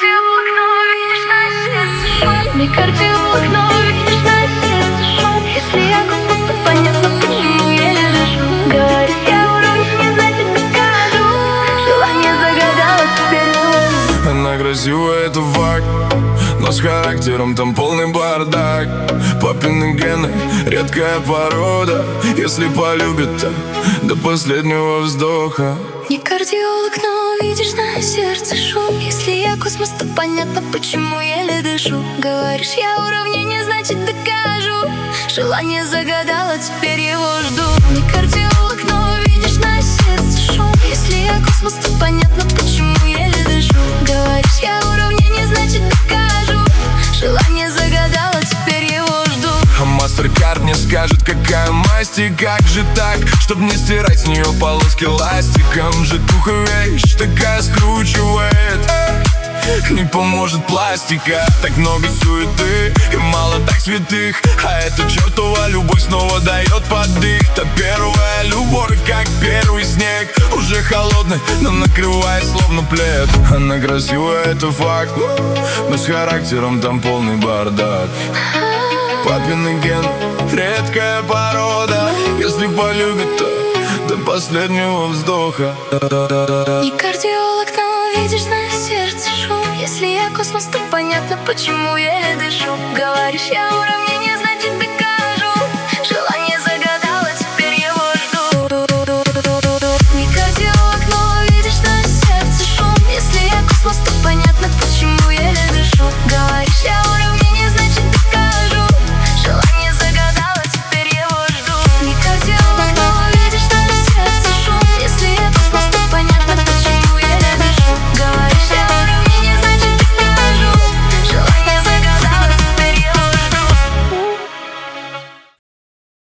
кардиолог, но видишь на сердце шум. Не кардиолог, но видишь на сердце шум. Если я космос, то понятно, почему еле дышу. Говоришь, я уровень, не значит докажу. Желание загадало, теперь не. Она красивая, это факт, но с характером там полный бардак. Папины гены, редкая порода. Если полюбит, то до последнего вздоха. Не кардиолог, но видишь на сердце шум. Если я космос, то понятно, почему еле дышу. Говоришь, я уравнение, значит докажу. Желание загадало, теперь его жду. Не кардиолог, но видишь на сердце шум. Если я космос, то понятно, почему еле дышу. Говоришь, я уравнение, значит докажу. Желание загадало, теперь его жду. А MasterCard мне скажет, какая масть и как же так, чтоб не стирать с нее полоски ластиком. Житуха вещь такая скручивает, не поможет пластика. Так много суеты и мало так святых, а эта чертова любовь снова дает поддых. Та первая любовь, как первый снег, уже холодный, но накрывает словно плед. Она красивая, это факт, но с характером там полный бардак. Папины гены, редкая порода. Если полюбит, то до последнего вздоха. Не кардиолог, но видишь на сердце шум. Если я космос, то понятно, почему еле дышу. Говоришь, я уравнение, значит докажу.